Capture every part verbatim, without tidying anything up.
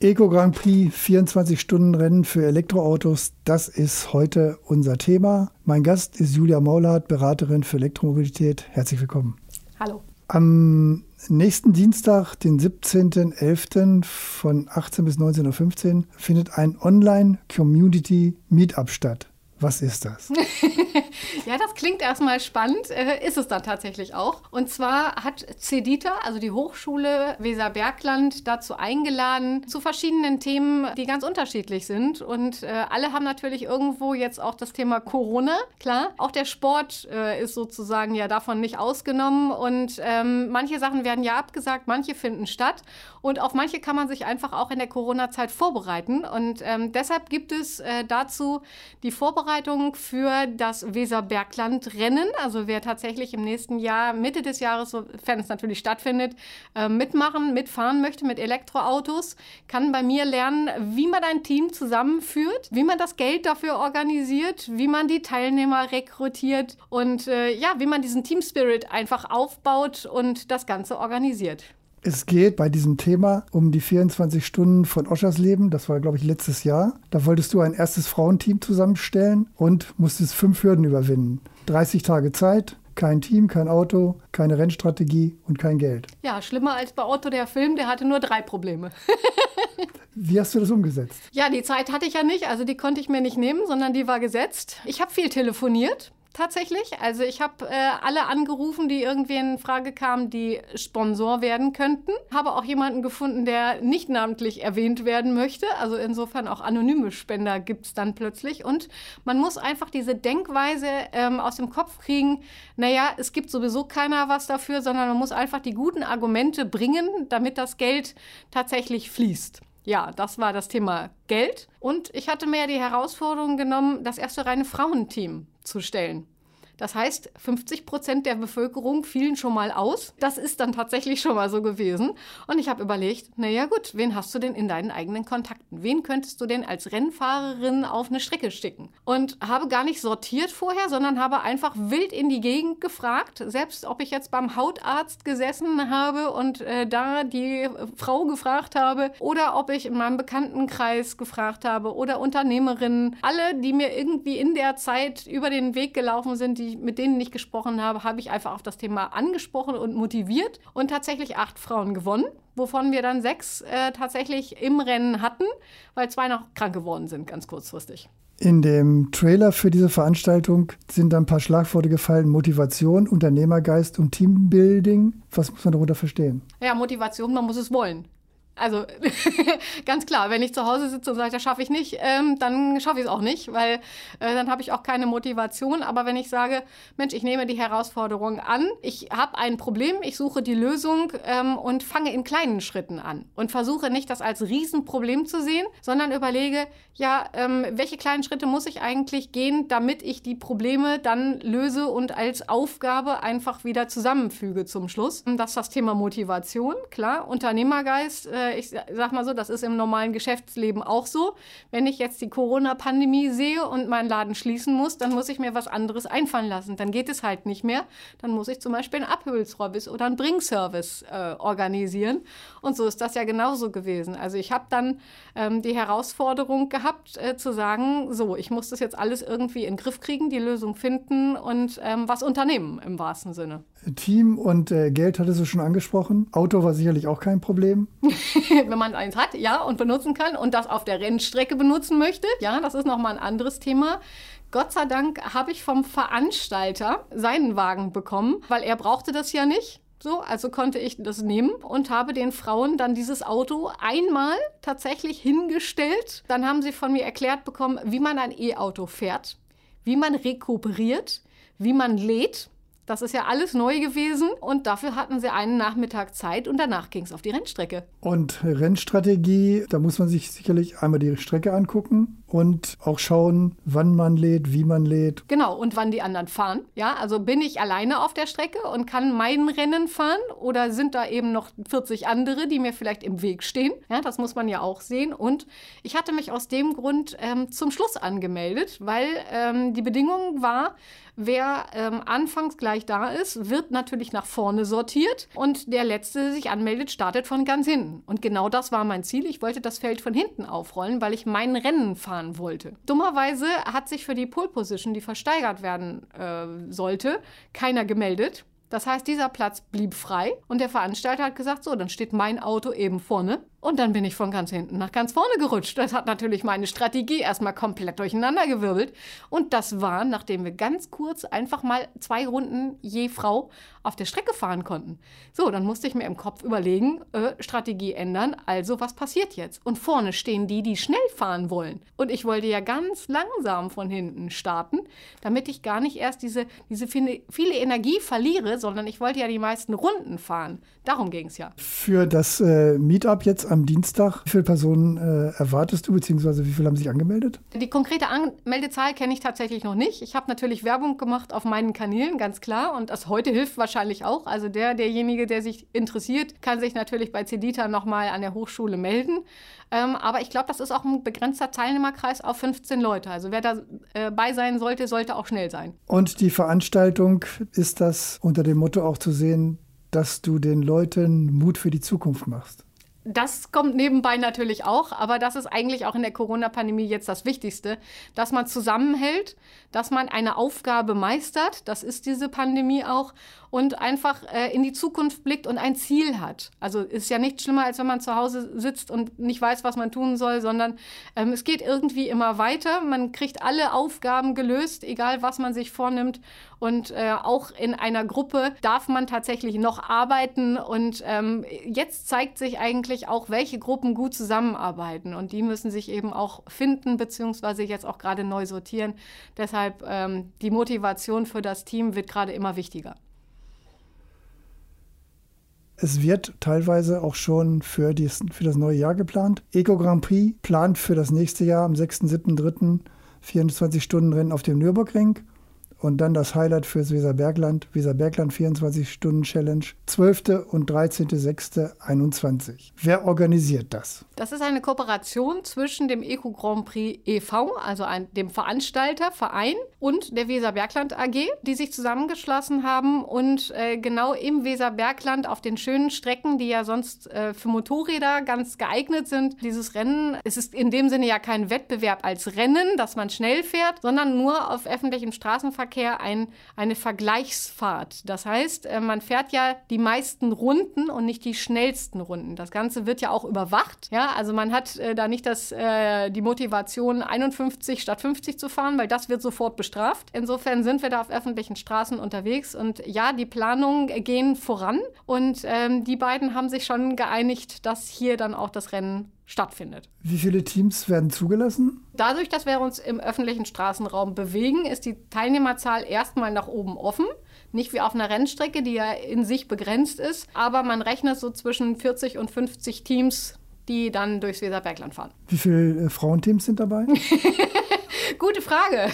Eco Grand Prix, vierundzwanzig Stunden Rennen für Elektroautos, das ist heute unser Thema. Mein Gast ist Julia Maulhardt, Beraterin für Elektromobilität. Herzlich willkommen. Hallo. Am nächsten Dienstag, den siebzehnten elften von achtzehn bis neunzehn Uhr fünfzehn, findet ein Online-Community-Meetup statt. Was ist das? Ja, das klingt erstmal spannend, äh, ist es dann tatsächlich auch. Und zwar hat CEDITA, also die Hochschule Weserbergland, dazu eingeladen zu verschiedenen Themen, die ganz unterschiedlich sind. Und äh, alle haben natürlich irgendwo jetzt auch das Thema Corona, klar. Auch der Sport äh, ist sozusagen ja davon nicht ausgenommen. Und ähm, manche Sachen werden ja abgesagt, manche finden statt. Und auf manche kann man sich einfach auch in der Corona-Zeit vorbereiten. Und ähm, deshalb gibt es äh, dazu die Vorbereitung für das Weserbergland-Rennen. Also wer tatsächlich im nächsten Jahr, Mitte des Jahres, sofern es natürlich stattfindet, äh, mitmachen, mitfahren möchte mit Elektroautos, kann bei mir lernen, wie man ein Team zusammenführt, wie man das Geld dafür organisiert, wie man die Teilnehmer rekrutiert und äh, ja, wie man diesen Team Spirit einfach aufbaut und das Ganze organisiert. Es geht bei diesem Thema um die vierundzwanzig Stunden von Oschersleben. Das war, glaube ich, letztes Jahr. Da wolltest du ein erstes Frauenteam zusammenstellen und musstest fünf Hürden überwinden. dreißig Tage Zeit, kein Team, kein Auto, keine Rennstrategie und kein Geld. Ja, schlimmer als bei Otto der Film, der hatte nur drei Probleme. Wie hast du das umgesetzt? Ja, die Zeit hatte ich ja nicht, also die konnte ich mir nicht nehmen, sondern die war gesetzt. Ich habe viel telefoniert. Tatsächlich. Also ich habe äh, alle angerufen, die irgendwie in Frage kamen, die Sponsor werden könnten. Habe auch jemanden gefunden, der nicht namentlich erwähnt werden möchte. Also insofern auch anonyme Spender gibt es dann plötzlich. Und man muss einfach diese Denkweise ähm, aus dem Kopf kriegen, naja, es gibt sowieso keiner was dafür, sondern man muss einfach die guten Argumente bringen, damit das Geld tatsächlich fließt. Ja, das war das Thema Geld. Und ich hatte mir die Herausforderung genommen, das erste reine Frauenteam zu stellen. Das heißt, fünfzig Prozent der Bevölkerung fielen schon mal aus. Das ist dann tatsächlich schon mal so gewesen. Und ich habe überlegt, naja gut, wen hast du denn in deinen eigenen Kontakten? Wen könntest du denn als Rennfahrerin auf eine Strecke schicken? Und habe gar nicht sortiert vorher, sondern habe einfach wild in die Gegend gefragt. Selbst ob ich jetzt beim Hautarzt gesessen habe und äh, da die Frau gefragt habe oder ob ich in meinem Bekanntenkreis gefragt habe oder Unternehmerinnen. Alle, die mir irgendwie in der Zeit über den Weg gelaufen sind, die mit denen ich gesprochen habe, habe ich einfach auf das Thema angesprochen und motiviert und tatsächlich acht Frauen gewonnen, wovon wir dann sechs äh, tatsächlich im Rennen hatten, weil zwei noch krank geworden sind, ganz kurzfristig. In dem Trailer für diese Veranstaltung sind ein paar Schlagworte gefallen: Motivation, Unternehmergeist und Teambuilding. Was muss man darunter verstehen? Ja, Motivation, man muss es wollen. Also ganz klar, wenn ich zu Hause sitze und sage, das schaffe ich nicht, ähm, dann schaffe ich es auch nicht, weil äh, dann habe ich auch keine Motivation. Aber wenn ich sage, Mensch, ich nehme die Herausforderung an, ich habe ein Problem, ich suche die Lösung ähm, und fange in kleinen Schritten an und versuche nicht, das als Riesenproblem zu sehen, sondern überlege, ja, ähm, welche kleinen Schritte muss ich eigentlich gehen, damit ich die Probleme dann löse und als Aufgabe einfach wieder zusammenfüge zum Schluss. Das ist das Thema Motivation, klar, Unternehmergeist, äh, ich sag mal so, das ist im normalen Geschäftsleben auch so. Wenn ich jetzt die Corona-Pandemie sehe und meinen Laden schließen muss, dann muss ich mir was anderes einfallen lassen. Dann geht es halt nicht mehr. Dann muss ich zum Beispiel einen Abholservice oder einen Bringservice äh, organisieren. Und so ist das ja genauso gewesen. Also ich habe dann ähm, die Herausforderung gehabt, äh, zu sagen, so, ich muss das jetzt alles irgendwie in den Griff kriegen, die Lösung finden und ähm, was unternehmen im wahrsten Sinne. Team und äh, Geld hattest du schon angesprochen. Auto war sicherlich auch kein Problem. Wenn man eins hat, ja, und benutzen kann und das auf der Rennstrecke benutzen möchte, ja, das ist nochmal ein anderes Thema. Gott sei Dank habe ich vom Veranstalter seinen Wagen bekommen, weil er brauchte das ja nicht. So, also konnte ich das nehmen und habe den Frauen dann dieses Auto einmal tatsächlich hingestellt. Dann haben sie von mir erklärt bekommen, wie man ein E-Auto fährt, wie man rekuperiert, wie man lädt. Das ist ja alles neu gewesen und dafür hatten sie einen Nachmittag Zeit und danach ging es auf die Rennstrecke. Und Rennstrategie, da muss man sich sicherlich einmal die Strecke angucken und auch schauen, wann man lädt, wie man lädt. Genau, und wann die anderen fahren. Ja, also bin ich alleine auf der Strecke und kann mein Rennen fahren oder sind da eben noch vierzig andere, die mir vielleicht im Weg stehen? Ja, das muss man ja auch sehen. Und ich hatte mich aus dem Grund ähm, zum Schluss angemeldet, weil ähm, die Bedingung war, wer ähm, anfangs gleich da ist, wird natürlich nach vorne sortiert und der Letzte, der sich anmeldet, startet von ganz hinten. Und genau das war mein Ziel. Ich wollte das Feld von hinten aufrollen, weil ich mein Rennen fahren wollte. Dummerweise hat sich für die Pole Position, die versteigert werden äh, sollte, keiner gemeldet. Das heißt, dieser Platz blieb frei und der Veranstalter hat gesagt, so, dann steht mein Auto eben vorne. Und dann bin ich von ganz hinten nach ganz vorne gerutscht. Das hat natürlich meine Strategie erstmal komplett durcheinandergewirbelt. Und das war, nachdem wir ganz kurz einfach mal zwei Runden je Frau auf der Strecke fahren konnten. So, dann musste ich mir im Kopf überlegen, äh, Strategie ändern, also was passiert jetzt? Und vorne stehen die, die schnell fahren wollen. Und ich wollte ja ganz langsam von hinten starten, damit ich gar nicht erst diese, diese viele, viele Energie verliere, sondern ich wollte ja die meisten Runden fahren. Darum ging es ja. Für das äh, Meetup jetzt am Dienstag, wie viele Personen äh, erwartest du, beziehungsweise wie viele haben sich angemeldet? Die konkrete Anmeldezahl kenne ich tatsächlich noch nicht. Ich habe natürlich Werbung gemacht auf meinen Kanälen, ganz klar. Und das heute hilft wahrscheinlich auch. Also der, derjenige, der sich interessiert, kann sich natürlich bei CEDITA nochmal an der Hochschule melden. Ähm, aber ich glaube, das ist auch ein begrenzter Teilnehmerkreis auf fünfzehn Leute. Also wer da äh, bei sein sollte, sollte auch schnell sein. Und die Veranstaltung, ist das unter dem Motto auch zu sehen, dass du den Leuten Mut für die Zukunft machst? Das kommt nebenbei natürlich auch, aber das ist eigentlich auch in der Corona-Pandemie jetzt das Wichtigste, dass man zusammenhält, dass man eine Aufgabe meistert, das ist diese Pandemie auch, und einfach äh, in die Zukunft blickt und ein Ziel hat. Also ist ja nicht schlimmer, als wenn man zu Hause sitzt und nicht weiß, was man tun soll, sondern ähm, es geht irgendwie immer weiter. Man kriegt alle Aufgaben gelöst, egal was man sich vornimmt. Und äh, auch in einer Gruppe darf man tatsächlich noch arbeiten. Und ähm, jetzt zeigt sich eigentlich auch, welche Gruppen gut zusammenarbeiten. Und die müssen sich eben auch finden, beziehungsweise jetzt auch gerade neu sortieren. Deshalb ähm, die Motivation für das Team wird gerade immer wichtiger. Es wird teilweise auch schon für, dies, für das neue Jahr geplant. Eco Grand Prix plant für das nächste Jahr am sechsten siebten dritten vierundzwanzig-Stunden-Rennen auf dem Nürburgring. Und dann das Highlight fürs Weserbergland, Weserbergland vierundzwanzig-Stunden-Challenge, zwölften und dreizehnten sechsten einundzwanzig. Wer organisiert das? Das ist eine Kooperation zwischen dem Eco Grand Prix e V, also ein, dem Veranstalter, Verein, und der Weserbergland A G, die sich zusammengeschlossen haben und äh, genau im Weserbergland auf den schönen Strecken, die ja sonst äh, für Motorräder ganz geeignet sind, dieses Rennen, es ist in dem Sinne ja kein Wettbewerb als Rennen, dass man schnell fährt, sondern nur auf öffentlichem Straßenverkehr Ein, eine Vergleichsfahrt. Das heißt, man fährt ja die meisten Runden und nicht die schnellsten Runden. Das Ganze wird ja auch überwacht. Ja, also man hat äh, da nicht das, äh, die Motivation, einundfünfzig statt fünfzig zu fahren, weil das wird sofort bestraft. Insofern sind wir da auf öffentlichen Straßen unterwegs. Und ja, die Planungen gehen voran. Und ähm, die beiden haben sich schon geeinigt, dass hier dann auch das Rennen stattfindet. Wie viele Teams werden zugelassen? Dadurch, dass wir uns im öffentlichen Straßenraum bewegen, ist die Teilnehmerzahl erstmal nach oben offen. Nicht wie auf einer Rennstrecke, die ja in sich begrenzt ist. Aber man rechnet so zwischen vierzig und fünfzig Teams, die dann durchs Weserbergland fahren. Wie viele äh, Frauenteams sind dabei? Gute Frage.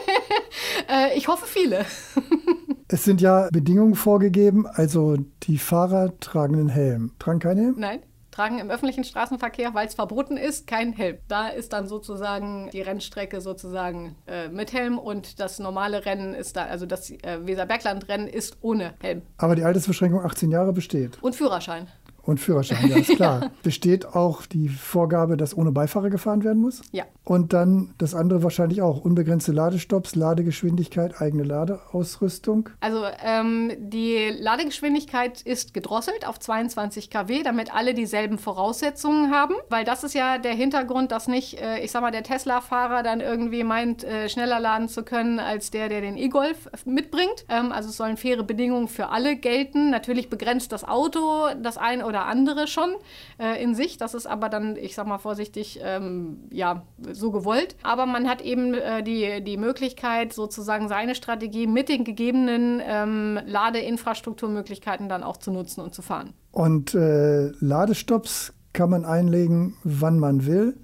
äh, ich hoffe viele. Es sind ja Bedingungen vorgegeben, also die Fahrer tragen einen Helm. Tragen keinen Helm? Nein. Tragen im öffentlichen Straßenverkehr, weil es verboten ist, kein Helm. Da ist dann sozusagen die Rennstrecke sozusagen äh, mit Helm und das normale Rennen ist da, also das äh, Weserbergland-Rennen ist ohne Helm. Aber die Altersbeschränkung achtzehn Jahre besteht. Und Führerschein. Und Führerschein, ja, ist klar. Besteht auch die Vorgabe, dass ohne Beifahrer gefahren werden muss? Ja. Und dann das andere wahrscheinlich auch. Unbegrenzte Ladestopps, Ladegeschwindigkeit, eigene Ladeausrüstung. Also ähm, die Ladegeschwindigkeit ist gedrosselt auf zweiundzwanzig Kilowatt, damit alle dieselben Voraussetzungen haben. Weil das ist ja der Hintergrund, dass nicht, äh, ich sag mal, der Tesla-Fahrer dann irgendwie meint, äh, schneller laden zu können, als der, der den E-Golf mitbringt. Ähm, also es sollen faire Bedingungen für alle gelten. Natürlich begrenzt das Auto das ein oder andere schon äh, in sich. Das ist aber dann, ich sag mal vorsichtig, ähm, ja, so gewollt. Aber man hat eben äh, die, die Möglichkeit, sozusagen seine Strategie mit den gegebenen ähm, Ladeinfrastrukturmöglichkeiten dann auch zu nutzen und zu fahren. Und äh, Ladestopps kann man einlegen, wann man will.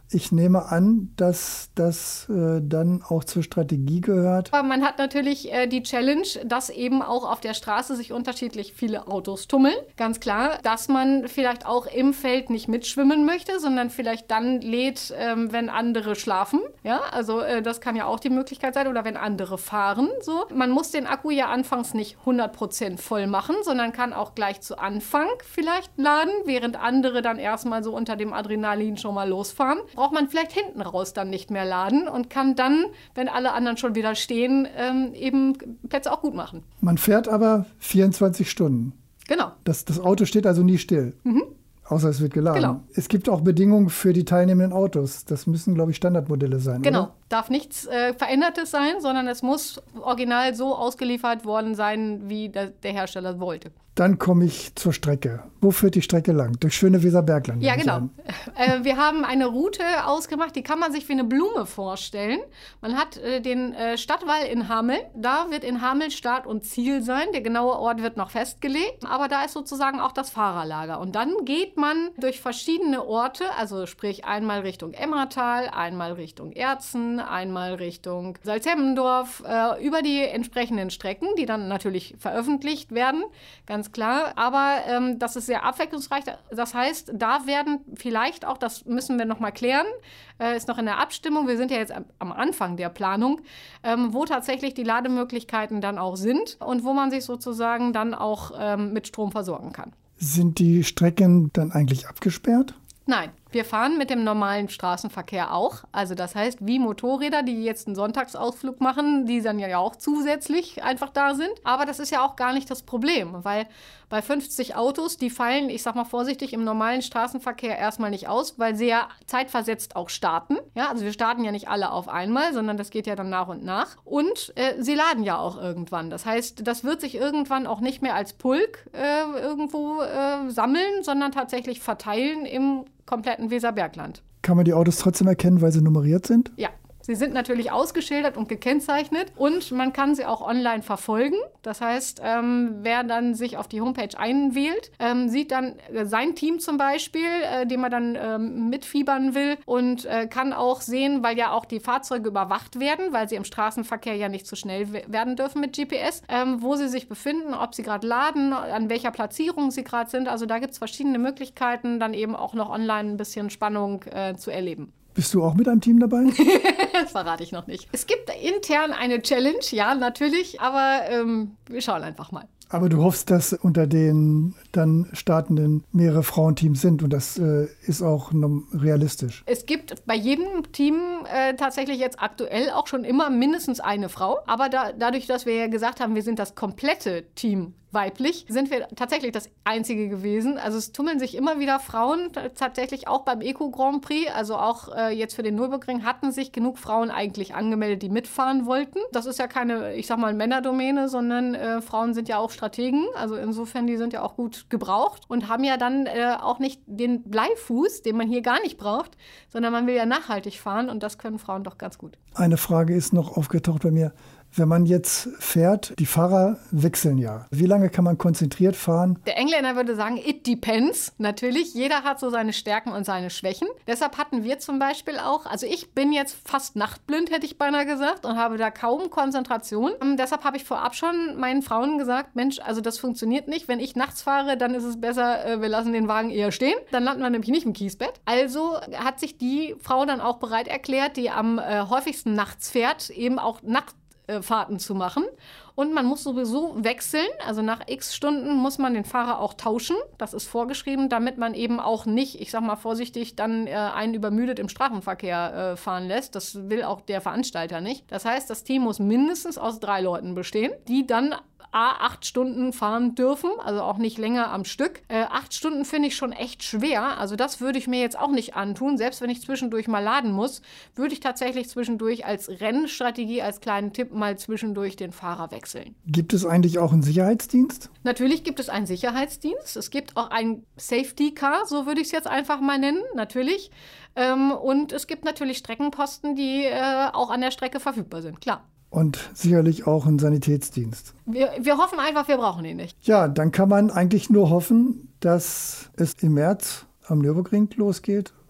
Ich nehme an, dass das äh, dann auch zur Strategie gehört. Aber man hat natürlich äh, die Challenge, dass eben auch auf der Straße sich unterschiedlich viele Autos tummeln. Ganz klar, dass man vielleicht auch im Feld nicht mitschwimmen möchte, sondern vielleicht dann lädt, ähm, wenn andere schlafen. Ja, also äh, das kann ja auch die Möglichkeit sein. Oder wenn andere fahren. So. Man muss den Akku ja anfangs nicht hundert Prozent voll machen, sondern kann auch gleich zu Anfang vielleicht laden, während andere dann erstmal so unter dem Adrenalin schon mal losfahren. Braucht man vielleicht hinten raus dann nicht mehr laden und kann dann, wenn alle anderen schon wieder stehen, ähm, eben Plätze auch gut machen. Man fährt aber vierundzwanzig Stunden. Genau. Das, das Auto steht also nie still. Mhm. Außer es wird geladen. Genau. Es gibt auch Bedingungen für die teilnehmenden Autos. Das müssen, glaube ich, Standardmodelle sein, genau. oder? Darf nichts äh, Verändertes sein, sondern es muss original so ausgeliefert worden sein, wie der, der Hersteller wollte. Dann komme ich zur Strecke. Wo führt die Strecke lang? Durch schöne Weserbergland. Ja, genau. Äh, wir haben eine Route ausgemacht, die kann man sich wie eine Blume vorstellen. Man hat äh, den äh, Stadtwall in Hameln. Da wird in Hameln Start und Ziel sein. Der genaue Ort wird noch festgelegt. Aber da ist sozusagen auch das Fahrerlager. Und dann geht man durch verschiedene Orte, also sprich einmal Richtung Emmertal, einmal Richtung Erzen, einmal Richtung Salzhemmendorf, äh, über die entsprechenden Strecken, die dann natürlich veröffentlicht werden. Ganz klar, aber ähm, das ist sehr abwechslungsreich. Das heißt, da werden vielleicht auch, das müssen wir noch mal klären, äh, ist noch in der Abstimmung, wir sind ja jetzt am, am Anfang der Planung, ähm, wo tatsächlich die Lademöglichkeiten dann auch sind und wo man sich sozusagen dann auch ähm, mit Strom versorgen kann. Sind die Strecken dann eigentlich abgesperrt? Nein, wir fahren mit dem normalen Straßenverkehr auch. Also das heißt, wie Motorräder, die jetzt einen Sonntagsausflug machen, die dann ja auch zusätzlich einfach da sind. Aber das ist ja auch gar nicht das Problem, weil bei fünfzig Autos, die fallen, ich sag mal vorsichtig, im normalen Straßenverkehr erstmal nicht aus, weil sie ja zeitversetzt auch starten. Ja, also wir starten ja nicht alle auf einmal, sondern das geht ja dann nach und nach. Und äh, sie laden ja auch irgendwann. Das heißt, das wird sich irgendwann auch nicht mehr als Pulk äh, irgendwo äh, sammeln, sondern tatsächlich verteilen im kompletten Weserbergland. Kann man die Autos trotzdem erkennen, weil sie nummeriert sind? Ja. Sie sind natürlich ausgeschildert und gekennzeichnet und man kann sie auch online verfolgen. Das heißt, ähm, wer dann sich auf die Homepage einwählt, ähm, sieht dann äh, sein Team zum Beispiel, äh, dem er dann ähm, mitfiebern will und äh, kann auch sehen, weil ja auch die Fahrzeuge überwacht werden, weil sie im Straßenverkehr ja nicht zu schnell w- werden dürfen mit G P S, ähm, wo sie sich befinden, ob sie gerade laden, an welcher Platzierung sie gerade sind. Also da gibt es verschiedene Möglichkeiten, dann eben auch noch online ein bisschen Spannung äh, zu erleben. Bist du auch mit einem Team dabei? Das verrate ich noch nicht. Es gibt intern eine Challenge, ja, natürlich, aber ähm, wir schauen einfach mal. Aber du hoffst, dass unter den dann startenden mehrere Frauenteams sind und das äh, ist auch realistisch. Es gibt bei jedem Team äh, tatsächlich jetzt aktuell auch schon immer mindestens eine Frau. Aber da, dadurch, dass wir ja gesagt haben, wir sind das komplette Team weiblich, sind wir tatsächlich das Einzige gewesen. Also es tummeln sich immer wieder Frauen, tatsächlich auch beim Eco Grand Prix, also auch äh, jetzt für den Nürburgring hatten sich genug Frauen eigentlich angemeldet, die mitfahren wollten. Das ist ja keine, ich sag mal, Männerdomäne, sondern äh, Frauen sind ja auch Strategen, also insofern, die sind ja auch gut gebraucht und haben ja dann äh, auch nicht den Bleifuß, den man hier gar nicht braucht, sondern man will ja nachhaltig fahren und das können Frauen doch ganz gut. Eine Frage ist noch aufgetaucht bei mir. Wenn man jetzt fährt, die Fahrer wechseln ja. Wie lange kann man konzentriert fahren? Der Engländer würde sagen, it depends. Natürlich, jeder hat so seine Stärken und seine Schwächen. Deshalb hatten wir zum Beispiel auch, also ich bin jetzt fast nachtblind, hätte ich beinahe gesagt, und habe da kaum Konzentration. Und deshalb habe ich vorab schon meinen Frauen gesagt, Mensch, also das funktioniert nicht. Wenn ich nachts fahre, dann ist es besser, wir lassen den Wagen eher stehen. Dann landen wir nämlich nicht im Kiesbett. Also hat sich die Frau dann auch bereit erklärt, die am äh, häufigsten nachts fährt, eben auch nachts Fahrten zu machen. Und man muss sowieso wechseln, also nach x Stunden muss man den Fahrer auch tauschen. Das ist vorgeschrieben, damit man eben auch nicht, ich sag mal vorsichtig, dann äh, einen übermüdet im Straßenverkehr äh, fahren lässt. Das will auch der Veranstalter nicht. Das heißt, das Team muss mindestens aus drei Leuten bestehen, die dann A, acht Stunden fahren dürfen, also auch nicht länger am Stück. Äh, acht Stunden finde ich schon echt schwer, also das würde ich mir jetzt auch nicht antun. Selbst wenn ich zwischendurch mal laden muss, würde ich tatsächlich zwischendurch als Rennstrategie, als kleinen Tipp mal zwischendurch den Fahrer wechseln. Gibt es eigentlich auch einen Sicherheitsdienst? Natürlich gibt es einen Sicherheitsdienst. Es gibt auch ein Safety Car, so würde ich es jetzt einfach mal nennen, natürlich. Ähm, und es gibt natürlich Streckenposten, die äh, auch an der Strecke verfügbar sind, klar. Und sicherlich auch einen Sanitätsdienst. Wir, wir hoffen einfach, wir brauchen ihn nicht. Ja, dann kann man eigentlich nur hoffen, dass es im März am Nürburgring losgeht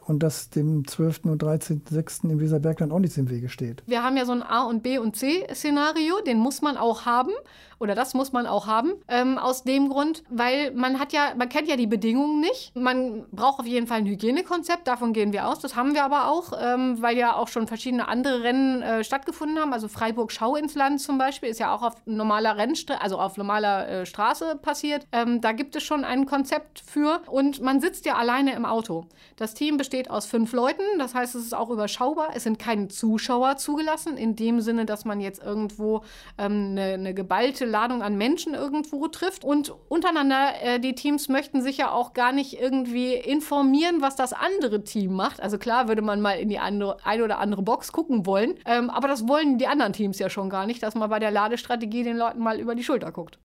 und dass dem zwölften und dreizehnten sechsten im Weserbergland auch nichts im Wege steht. Wir haben ja so ein A- und B- und C-Szenario, den muss man auch haben. Oder das muss man auch haben, ähm, aus dem Grund, weil man hat ja, man kennt ja die Bedingungen nicht. Man braucht auf jeden Fall ein Hygienekonzept, davon gehen wir aus. Das haben wir aber auch, ähm, weil ja auch schon verschiedene andere Rennen äh, stattgefunden haben. Also Freiburg-Schau ins Land zum Beispiel ist ja auch auf normaler Rennstraße, also auf normaler äh, Straße passiert. Ähm, da gibt es schon ein Konzept für und man sitzt ja alleine im Auto. Das Team besteht aus fünf Leuten, das heißt, es ist auch überschaubar. Es sind keine Zuschauer zugelassen, in dem Sinne, dass man jetzt irgendwo ähm, eine, eine geballte Ladung an Menschen irgendwo trifft. Und untereinander, äh, die Teams möchten sich ja auch gar nicht irgendwie informieren, was das andere Team macht. Also klar würde man mal in die andere, eine oder andere Box gucken wollen, ähm, aber das wollen die anderen Teams ja schon gar nicht, dass man bei der Ladestrategie den Leuten mal über die Schulter guckt.